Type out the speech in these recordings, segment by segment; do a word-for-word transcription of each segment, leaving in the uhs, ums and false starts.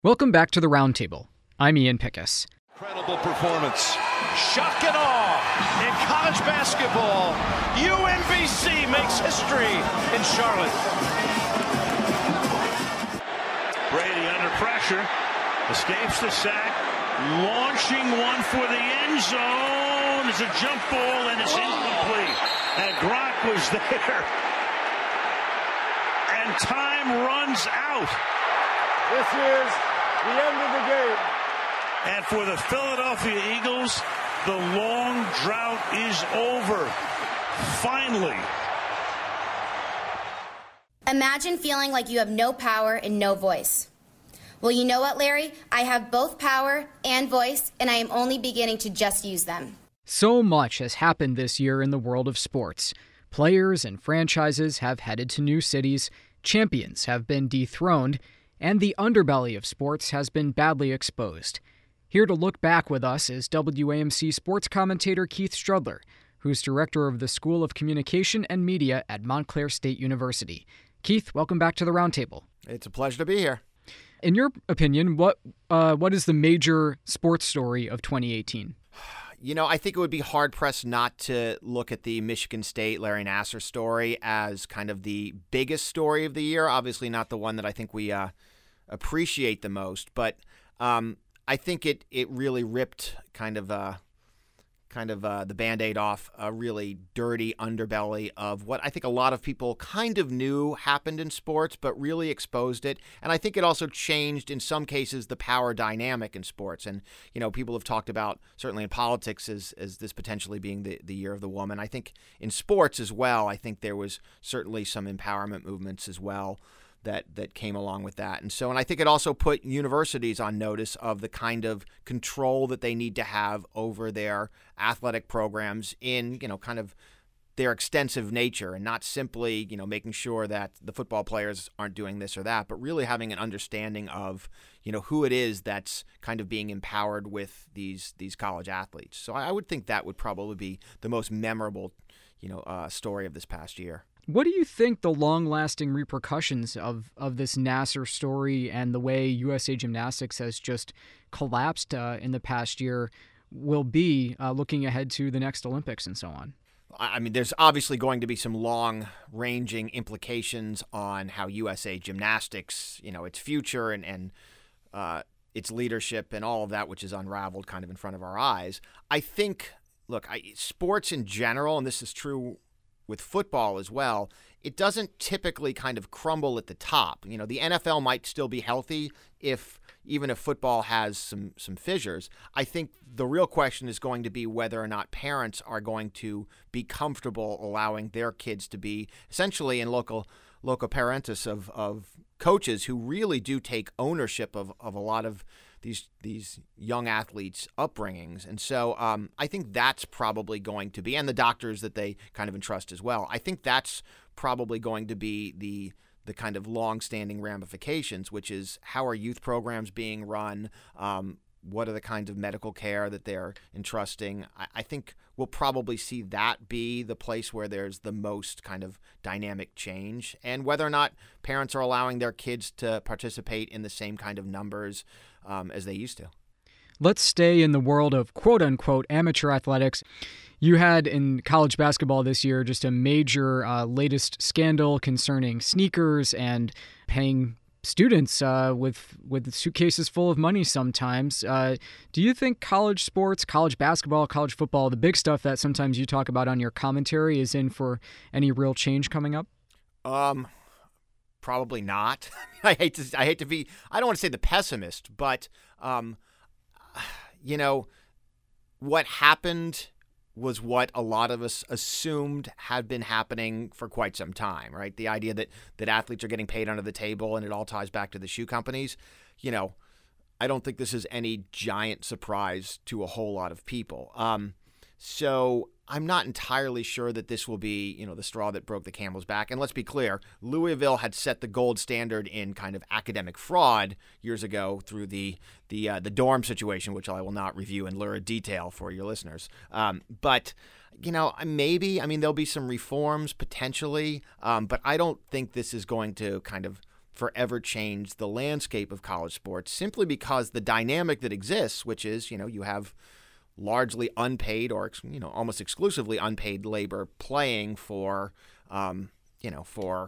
Welcome back to the Roundtable. I'm Ian Pickus. Incredible performance. Shock and awe in college basketball. U M B C makes history in Charlotte. Brady under pressure, escapes the sack, launching one for the end zone. It's a jump ball and it's incomplete. And Gronk was there. And time runs out. This is the end of the game. And for the Philadelphia Eagles, the long drought is over. Finally. Imagine feeling like you have no power and no voice. Well, you know what, Larry? I have both power and voice, and I am only beginning to just use them. So much has happened this year in the world of sports. Players and franchises have headed to new cities, champions have been dethroned, and the underbelly of sports has been badly exposed. Here to look back with us is W A M C sports commentator Keith Strudler, who's director of the School of Communication and Media at Montclair State University. Keith, welcome back to the Roundtable. It's a pleasure to be here. In your opinion, what uh, what is the major sports story of twenty eighteen? You know, I think it would be hard-pressed not to look at the Michigan State Larry Nassar story as kind of the biggest story of the year. Obviously not the one that I think we uh, appreciate the most, but um, I think it it really ripped kind of uh, kind of uh, the Band-Aid off a really dirty underbelly of what I think a lot of people kind of knew happened in sports, but really exposed it. And I think it also changed, in some cases, the power dynamic in sports. And, you know, people have talked about, certainly in politics, as, as this potentially being the, the year of the woman. I think in sports as well, I think there was certainly some empowerment movements as well that that came along with that. And so, and I think it also put universities on notice of the kind of control that they need to have over their athletic programs in, you know, kind of their extensive nature, and not simply, you know, making sure that the football players aren't doing this or that, but really having an understanding of, you know, who it is that's kind of being empowered with these these college athletes. So I would think that would probably be the most memorable, you know, uh, story of this past year. What do you think the long-lasting repercussions of, of this Nassar story and the way U S A Gymnastics has just collapsed uh, in the past year will be uh, looking ahead to the next Olympics and so on? I mean, there's obviously going to be some long-ranging implications on how U S A Gymnastics, you know, its future and, and uh, its leadership and all of that, which is unraveled kind of in front of our eyes. I think, look, I, sports in general, and this is true with football as well, it doesn't typically kind of crumble at the top. You know, the N F L might still be healthy if even if football has some some fissures. I think the real question is going to be whether or not parents are going to be comfortable allowing their kids to be essentially in local loco parentis of of coaches who really do take ownership of, of a lot of these these young athletes' upbringings. And so um, I think that's probably going to be, and the doctors that they kind of entrust as well, I think that's probably going to be the the kind of long-standing ramifications, which is how are youth programs being run, um, what are the kinds of medical care that they're entrusting. I, I think we'll probably see that be the place where there's the most kind of dynamic change, and whether or not parents are allowing their kids to participate in the same kind of numbers um, as they used to. Let's stay in the world of quote-unquote amateur athletics. You had in college basketball this year just a major uh, latest scandal concerning sneakers and paying students uh, with with suitcases full of money sometimes. Uh, do you think college sports, college basketball, college football, the big stuff that sometimes you talk about on your commentary is in for any real change coming up? Um, probably not. I hate to I hate to be I don't want to say the pessimist, but um, you know, what happened was what a lot of us assumed had been happening for quite some time, right? The idea that that athletes are getting paid under the table, and it all ties back to the shoe companies. You know, I don't think this is any giant surprise to a whole lot of people. Um, so I'm not entirely sure that this will be, you know, the straw that broke the camel's back. And let's be clear, Louisville had set the gold standard in kind of academic fraud years ago through the the uh, the dorm situation, which I will not review in lurid detail for your listeners. Um, but, you know, maybe, I mean, there'll be some reforms potentially, um, but I don't think this is going to kind of forever change the landscape of college sports, simply because the dynamic that exists, which is, you know, you have largely unpaid or, you know, almost exclusively unpaid labor playing for, um, you know, for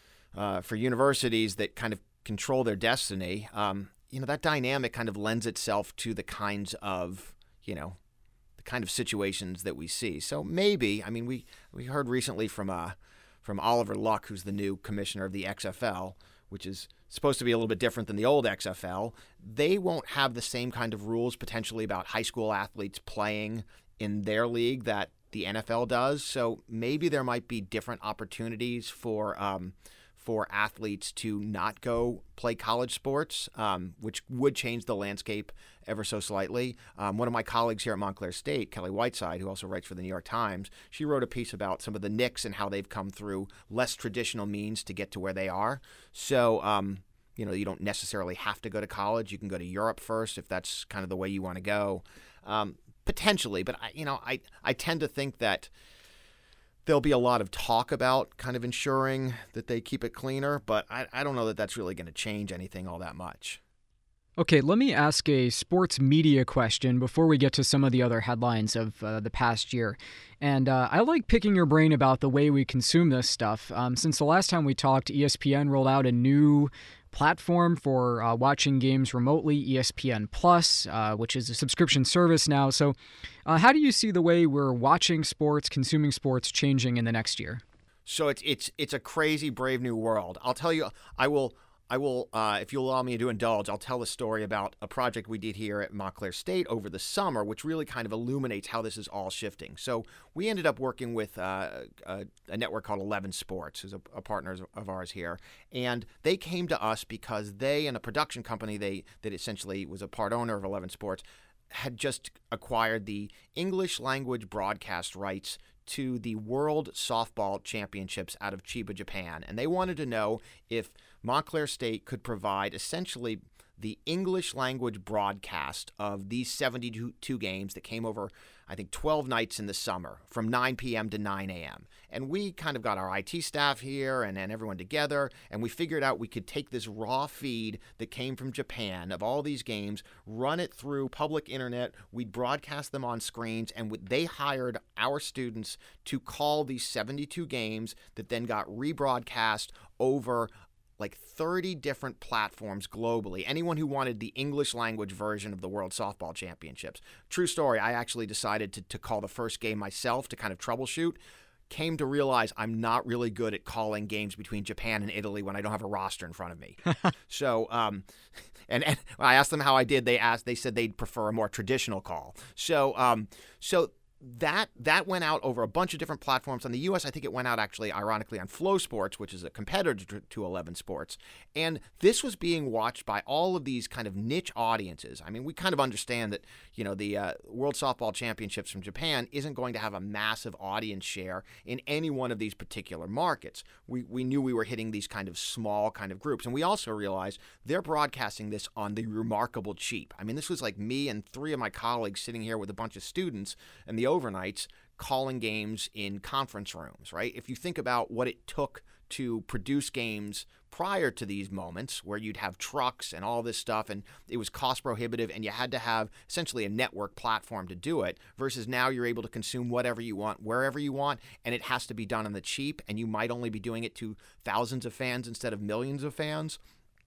uh, for universities that kind of control their destiny. Um, you know, that dynamic kind of lends itself to the kinds of, you know, the kind of situations that we see. So maybe, I mean, we, we heard recently from uh, from Oliver Luck, who's the new commissioner of the X F L, which is supposed to be a little bit different than the old X F L. They won't have the same kind of rules potentially about high school athletes playing in their league that the N F L does. So maybe there might be different opportunities for um, for athletes to not go play college sports, um, which would change the landscape ever so slightly. Um, one of my colleagues here at Montclair State, Kelly Whiteside, who also writes for the New York Times, she wrote a piece about some of the Knicks and how they've come through less traditional means to get to where they are. So, um, you know, you don't necessarily have to go to college. You can go to Europe first if that's kind of the way you want to go, um, potentially. But, I, you know, I, I tend to think that there'll be a lot of talk about kind of ensuring that they keep it cleaner, but I, I don't know that that's really going to change anything all that much. Okay, let me ask a sports media question before we get to some of the other headlines of uh, the past year. And uh, I like picking your brain about the way we consume this stuff. Um, since the last time we talked, E S P N rolled out a new platform for uh, watching games remotely, E S P N Plus, uh, which is a subscription service now. So uh, how do you see the way we're watching sports, consuming sports changing in the next year? So it's it's it's a crazy, brave new world. I'll tell you, I will... I will, uh, if you'll allow me to indulge, I'll tell a story about a project we did here at Montclair State over the summer, which really kind of illuminates how this is all shifting. So we ended up working with uh, a, a network called eleven Sports, who's a, a partner of ours here, and they came to us because they and a production company they that essentially was a part owner of eleven Sports had just acquired the English language broadcast rights to the World Softball Championships out of Chiba, Japan. And they wanted to know if Montclair State could provide essentially the English language broadcast of these seventy-two games that came over, I think, twelve nights in the summer from nine p.m. to nine a.m. And we kind of got our I T staff here and, and everyone together, and we figured out we could take this raw feed that came from Japan of all these games, run it through public internet, we'd broadcast them on screens, and they hired our students to call these seventy-two games that then got rebroadcast over like thirty different platforms globally. Anyone who wanted the English language version of the World Softball Championships. True story, I actually decided to, to call the first game myself to kind of troubleshoot. Came to realize I'm not really good at calling games between Japan and Italy when I don't have a roster in front of me. so, um, and, and when I asked them how I did, they asked, they said they'd prefer a more traditional call. So, um, so that that went out over a bunch of different platforms. On the U S, I think it went out actually, ironically, on Flow Sports, which is a competitor to, to eleven Sports. And this was being watched by all of these kind of niche audiences. I mean, we kind of understand that, you know, the uh, World Softball Championships from Japan isn't going to have a massive audience share in any one of these particular markets. We we knew we were hitting these kind of small kind of groups. And we also realized they're broadcasting this on the remarkable cheap. I mean, this was like me and three of my colleagues sitting here with a bunch of students and the overnights calling games in conference rooms, right? If you think about what it took to produce games prior to these moments where you'd have trucks and all this stuff and it was cost prohibitive and you had to have essentially a network platform to do it, versus now you're able to consume whatever you want, wherever you want, and it has to be done on the cheap, and you might only be doing it to thousands of fans instead of millions of fans.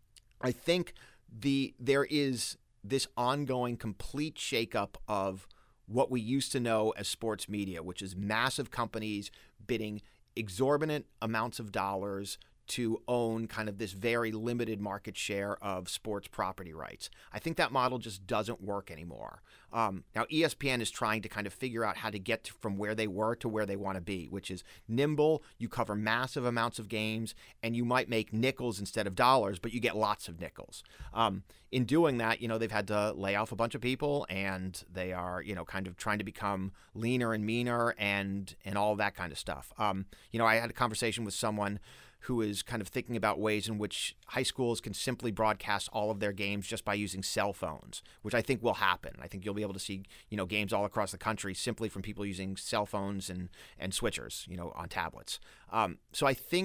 I think the there is this ongoing complete shakeup of what we used to know as sports media, which is massive companies bidding exorbitant amounts of dollars to own kind of this very limited market share of sports property rights. I think that model just doesn't work anymore. Um, now, E S P N is trying to kind of figure out how to get to, from where they were to where they want to be, which is nimble. You cover massive amounts of games, and you might make nickels instead of dollars, but you get lots of nickels. Um, in doing that, you know, they've had to lay off a bunch of people, and they are, you know, kind of trying to become leaner and meaner and and all that kind of stuff. Um, you know, I had a conversation with someone who is kind of thinking about ways in which high schools can simply broadcast all of their games just by using cell phones, which I think will happen. I think you'll be able to see, you know, games all across the country simply from people using cell phones and, and switchers, you know, on tablets. Um, so I think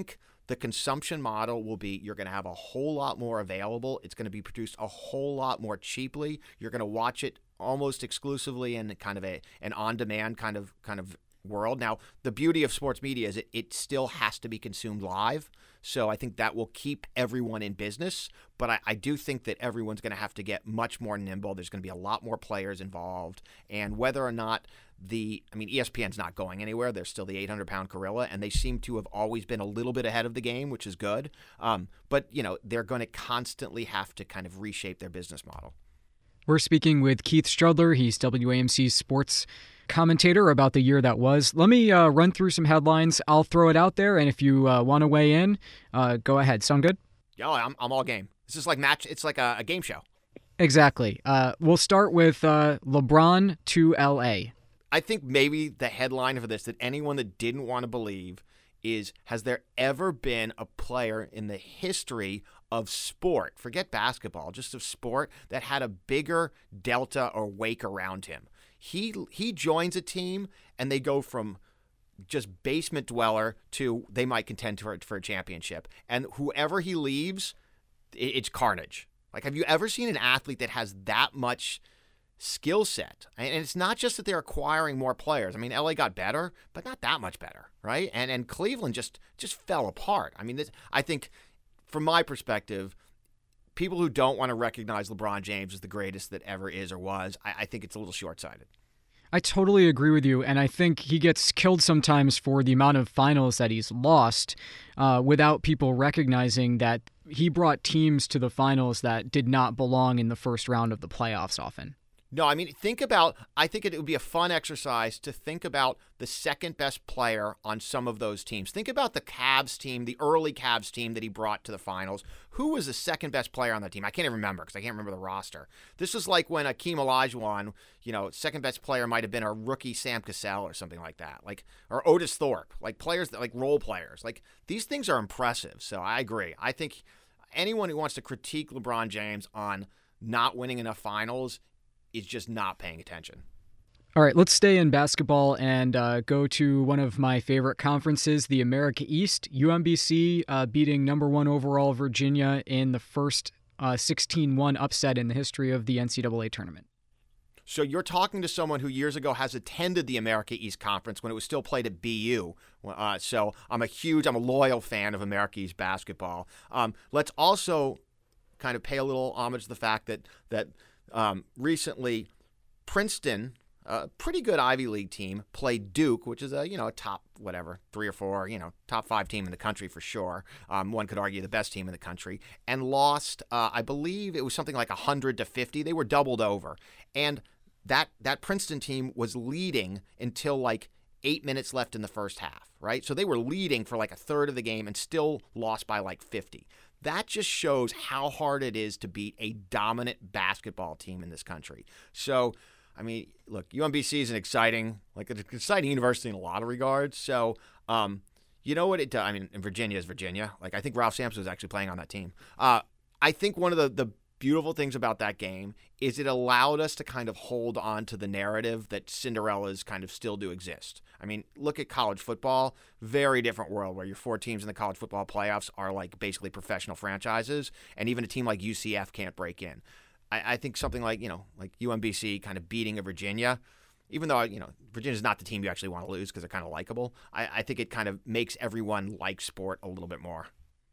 the consumption model will be you're going to have a whole lot more available. It's going to be produced a whole lot more cheaply. You're going to watch it almost exclusively in kind of a an on-demand kind of kind of world. Now, the beauty of sports media is it, it still has to be consumed live. So I think that will keep everyone in business. But I, I do think that everyone's going to have to get much more nimble. There's going to be a lot more players involved. And whether or not the, I mean, E S P N's not going anywhere. They're still the eight hundred pound gorilla, and they seem to have always been a little bit ahead of the game, which is good. Um, but, you know, they're going to constantly have to kind of reshape their business model. We're speaking with Keith Strudler. He's W A M C's sports commentator about the year that was. Let me uh, run through some headlines. I'll throw it out there, and if you uh, want to weigh in, uh, go ahead. Sound good? Yeah, I'm, I'm all game. This is like match. It's like a, a game show. Exactly. Uh, we'll start with uh, LeBron to L A. I think maybe the headline for this that anyone that didn't want to believe is, has there ever been a player in the history of sport, forget basketball, just of sport, that had a bigger delta or wake around him? He he joins a team and they go from just basement dweller to they might contend for, for a championship. And whoever he leaves, it's carnage. Like, have you ever seen an athlete that has that much skill set? And it's not just that they're acquiring more players. I mean, L A got better, but not that much better, right? And and Cleveland just just fell apart. I mean, this, I think from my perspective, people who don't want to recognize LeBron James as the greatest that ever is or was, I, I think it's a little short-sighted. I totally agree with you, and I think he gets killed sometimes for the amount of finals that he's lost uh, without people recognizing that he brought teams to the finals that did not belong in the first round of the playoffs often. No, I mean, think about, I think it would be a fun exercise to think about the second best player on some of those teams. Think about the Cavs team, the early Cavs team that he brought to the finals. Who was the second best player on that team? I can't even remember because I can't remember the roster. This was like when Akeem Olajuwon, you know, second best player might have been a rookie Sam Cassell or something like that, like, or Otis Thorpe, like players that, like role players. Like, these things are impressive. So I agree. I think anyone who wants to critique LeBron James on not winning enough finals is just not paying attention. All right, let's stay in basketball and uh, go to one of my favorite conferences, the America East. U M B C uh, beating number one overall Virginia in the first uh, sixteen one upset in the history of the N C double A tournament. So you're talking to someone who years ago has attended the America East Conference when it was still played at B U. Uh, so I'm a huge, I'm a loyal fan of America East basketball. Um, let's also kind of pay a little homage to the fact that that um, recently Princeton, a pretty good Ivy League team, played Duke, which is a, you know, a top, whatever, three or four, you know, top five team in the country for sure. Um, one could argue the best team in the country, and lost, uh, I believe it was something like one hundred to fifty. They were doubled over. And that that Princeton team was leading until like eight minutes left in the first half, right? So they were leading for like a third of the game and still lost by like fifty. That just shows how hard it is to beat a dominant basketball team in this country. So, I mean, look, U M B C is an exciting, like an exciting university in a lot of regards. So, um, you know what it does? I mean, in Virginia is Virginia. Like, I think Ralph Sampson was actually playing on that team. Uh, I think one of the, the beautiful things about that game is it allowed us to kind of hold on to the narrative that Cinderellas kind of still do exist. I mean, look at college football, very different world where your four teams in the college football playoffs are like basically professional franchises, and even a team like U C F can't break in. I, I think something like, you know, like U M B C kind of beating a Virginia, even though, you know, Virginia's not the team you actually want to lose because they're kind of likable, I, I think it kind of makes everyone like sport a little bit more.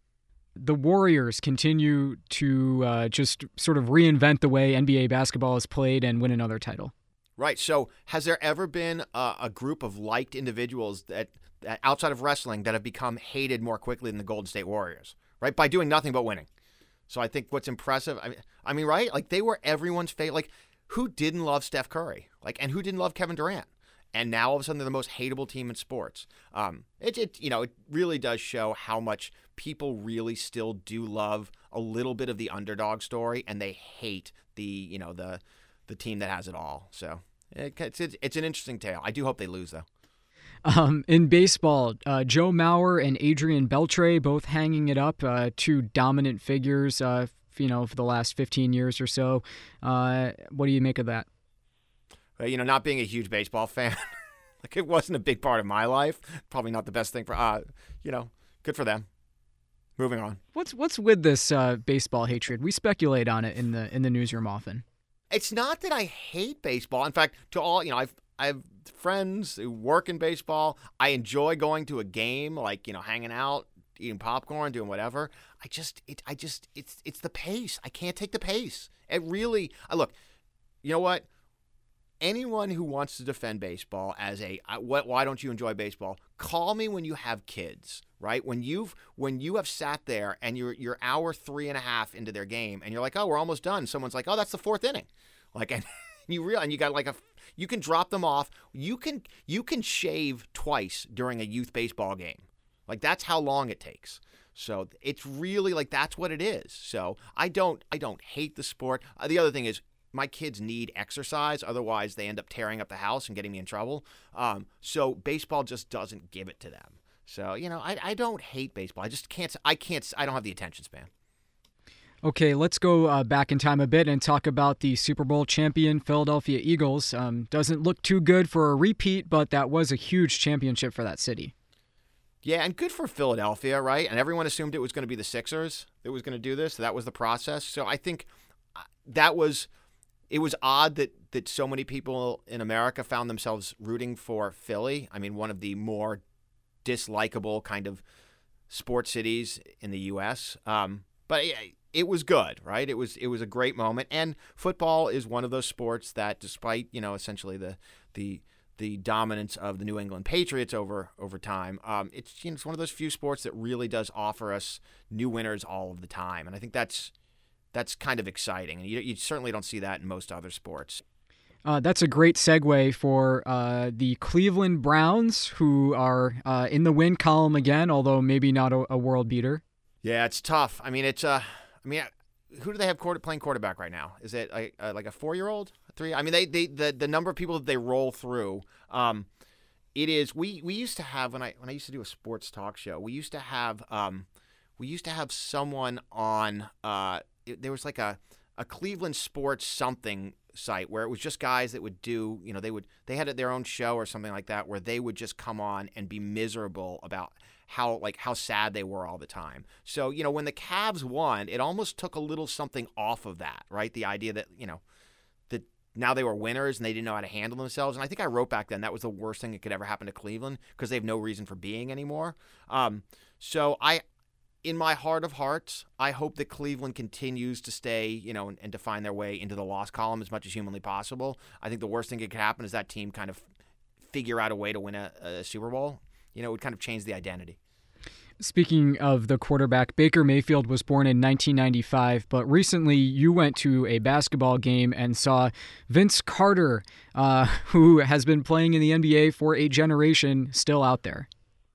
The Warriors continue to uh, just sort of reinvent the way N B A basketball is played and win another title. Right. So has there ever been a, a group of liked individuals that, that outside of wrestling that have become hated more quickly than the Golden State Warriors, right? By doing nothing but winning. So I think what's impressive, I mean, I mean, right? Like, they were everyone's favorite. Like, who didn't love Steph Curry? Like, and who didn't love Kevin Durant? And now all of a sudden they're the most hateable team in sports. Um, it, it, you know, it really does show how much people really still do love a little bit of the underdog story, and they hate the, you know, the the team that has it all. So it, it's it's an interesting tale. I do hope they lose though. Um, in baseball, uh, Joe Mauer and Adrian Beltre both hanging it up, uh, two dominant figures, uh, you know, for the last fifteen years or so. Uh, what do you make of that? Uh, you know, not being a huge baseball fan, like, it wasn't a big part of my life. Probably not the best thing for, uh, you know, good for them. moving on. What's what's with this uh, baseball hatred? We speculate on it in the in the newsroom often. It's not that I hate baseball. In fact, to all, you know, I've I have friends who work in baseball. I enjoy going to a game, like, you know, hanging out, eating popcorn, doing whatever. I just, it, I just, it's, it's the pace. I can't take the pace. It really, I look, you know what? Anyone who wants to defend baseball as a, what, why don't you enjoy baseball? Call me when you have kids, right? When you've, when you have sat there and you're, you're hour three and a half into their game and you're like, oh, we're almost done. Someone's like, oh, that's the fourth inning. Like, and you realize, and you got like a, you can drop them off. You can, you can shave twice during a youth baseball game. Like, that's how long it takes. So it's really like, that's what it is. So I don't, I don't hate the sport. Uh, the other thing is, my kids need exercise. Otherwise, they end up tearing up the house and getting me in trouble. Um, so baseball just doesn't give it to them. So, you know, I, I don't hate baseball. I just can't, I can't, I don't have the attention span. Okay, let's go uh, back in time a bit and talk about the Super Bowl champion Philadelphia Eagles. Um, doesn't look too good for a repeat, but that was a huge championship for that city. Yeah, and good for Philadelphia, right? And everyone assumed it was going to be the Sixers that was going to do this. So that was the process. So I think that was, it was odd that, that so many people in America found themselves rooting for Philly. I mean, one of the more dislikable kind of sports cities in the U S Um, but it, it was good, right? It was it was a great moment. And football is one of those sports that, despite, you know, essentially the the the dominance of the New England Patriots over over time, um, it's, you know, it's one of those few sports that really does offer us new winners all of the time. And I think that's that's kind of exciting. And you, you certainly don't see that in most other sports. Uh, that's a great segue for uh, the Cleveland Browns, who are uh, in the win column again, although maybe not a, a world beater. Yeah, it's tough. I mean, it's uh, I mean, who do they have quarter, playing quarterback right now? Is it like, uh, like a four-year-old, three? I mean, they, they the the number of people that they roll through. Um, it is we we used to have when I when I used to do a sports talk show. We used to have um, we used to have someone on. Uh, it, there was like a a Cleveland sports something site where it was just guys that would do, you know, they would they had their own show or something like that where they would just come on and be miserable about how like how sad they were all the time. So, you know, when the Cavs won, it almost took a little something off of that, right? The idea that, you know, that now they were winners and they didn't know how to handle themselves. And I think I wrote back then that was the worst thing that could ever happen to Cleveland because they have no reason for being anymore. Um, so I in my heart of hearts, I hope that Cleveland continues to stay, you know, and, and to find their way into the loss column as much as humanly possible. I think the worst thing that could happen is that team kind of figure out a way to win a, a Super Bowl. You know, it would kind of change the identity. Speaking of the quarterback, Baker Mayfield was born in nineteen ninety-five, but recently you went to a basketball game and saw Vince Carter, uh, who has been playing in the N B A for a generation, still out there.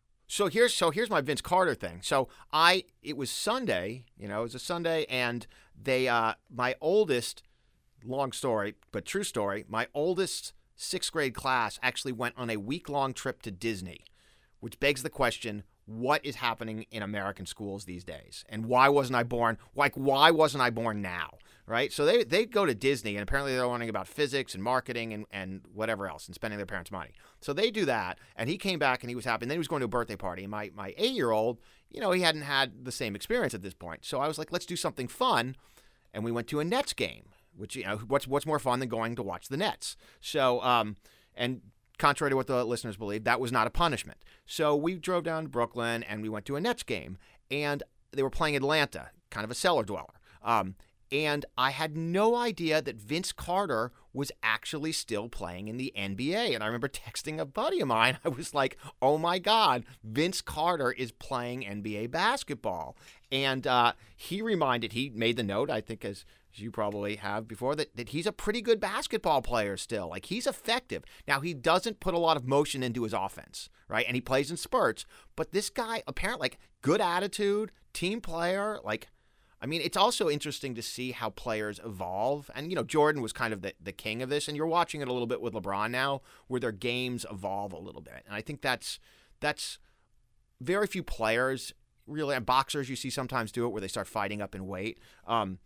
So here's so here's my Vince Carter thing. So I it was Sunday, you know, it was a Sunday, and they uh, my oldest, long story but true story, my oldest sixth grade class actually went on a week long trip to Disney, which begs the question: what is happening in American schools these days, and why wasn't I born? Like why wasn't I born now? Right? So they they go to Disney, and apparently they're learning about physics and marketing and, and whatever else and spending their parents' money. So they do that, and he came back and he was happy. And then he was going to a birthday party. And my, my eight-year-old, you know, he hadn't had the same experience at this point. So I was like, let's do something fun. And we went to a Nets game, which, you know, what's what's more fun than going to watch the Nets? So, um, and contrary to what the listeners believe, that was not a punishment. So we drove down to Brooklyn, and we went to a Nets game. And they were playing Atlanta, kind of a cellar dweller. Um And I had no idea that Vince Carter was actually still playing in the N B A. And I remember texting a buddy of mine. I was like, oh, my God, Vince Carter is playing N B A basketball. And uh, he reminded, he made the note, I think, as, as you probably have before, that, that he's a pretty good basketball player still. Like, he's effective. Now, he doesn't put a lot of motion into his offense, right? And he plays in spurts. But this guy, apparently, like, good attitude, team player, like, I mean, it's also interesting to see how players evolve. And, you know, Jordan was kind of the, the king of this. And you're watching it a little bit with LeBron now, where their games evolve a little bit. And I think that's that's very few players, really, and boxers you see sometimes do it where they start fighting up in weight. Um,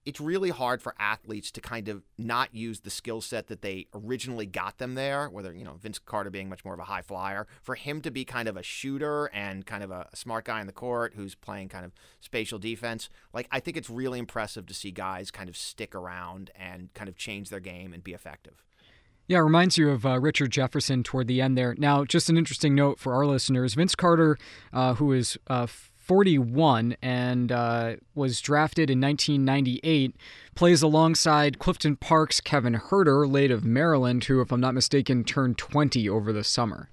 it's really hard for athletes to kind of not use the skill set that they originally got them there, whether, you know, Vince Carter being much more of a high flyer, for him to be kind of a shooter and kind of a smart guy in the court who's playing kind of spatial defense. Like, I think it's really impressive to see guys kind of stick around and kind of change their game and be effective. Yeah, it reminds you of uh, Richard Jefferson toward the end there. Now, just an interesting note for our listeners, Vince Carter, uh, who is uh, forty-one and uh, was drafted in nineteen ninety-eight, plays alongside Clifton Park's Kevin Huerter, late of Maryland, who, if I'm not mistaken, turned twenty over the summer.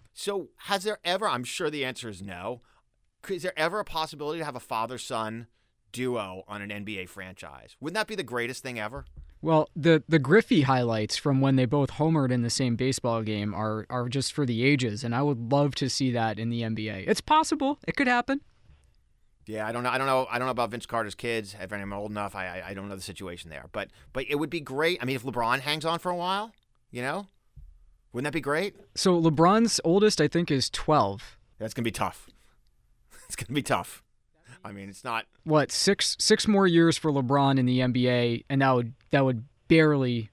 So has there ever, I'm sure the answer is no, is there ever a possibility to have a father-son duo on an N B A franchise? Wouldn't that be the greatest thing ever? Well, the, the Griffey highlights from when they both homered in the same baseball game are, are just for the ages, and I would love to see that in the N B A. It's possible. It could happen. Yeah, I don't know. I don't know. I don't know about Vince Carter's kids. If I'm old enough, I, I I don't know the situation there. But but it would be great. I mean, if LeBron hangs on for a while, you know, wouldn't that be great? So LeBron's oldest, I think, is twelve. That's gonna be tough. It's gonna be tough. I mean, it's not what six six more years for LeBron in the N B A, and that would that would barely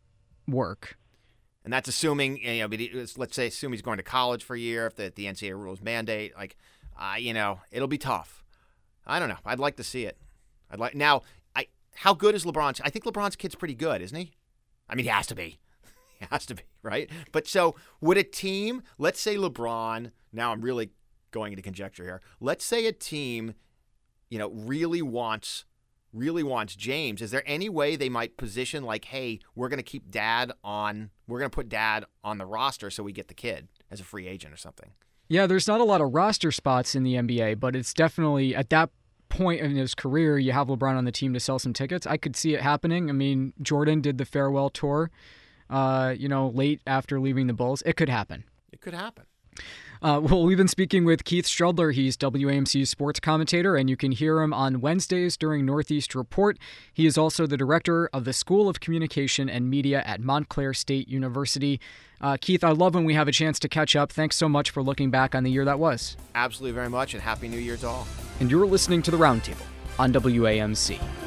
work. And that's assuming, you know, let's say assume he's going to college for a year if the, the N C double A rules mandate. Like, uh, you know, it'll be tough. I don't know. I'd like to see it. I'd like now. I how good is LeBron's? I think LeBron's kid's pretty good, isn't he? I mean, he has to be. He has to be, right? But so would a team? Let's say LeBron. Now I'm really going into conjecture here. Let's say a team, you know, really wants really wants James. Is there any way they might position like, hey, we're going to keep Dad on. We're going to put Dad on the roster so we get the kid as a free agent or something? Yeah, there's not a lot of roster spots in the N B A, but it's definitely at that point in his career, you have LeBron on the team to sell some tickets. I could see it happening. I mean, Jordan did the farewell tour, uh, you know, late after leaving the Bulls. It could happen. It could happen. Uh, well, we've been speaking with Keith Strudler. He's W A M C's sports commentator, and you can hear him on Wednesdays during Northeast Report. He is also the director of the School of Communication and Media at Montclair State University. Uh, Keith, I love when we have a chance to catch up. Thanks so much for looking back on the year that was. Absolutely very much, and Happy New Year to all. And you're listening to The Roundtable on W A M C.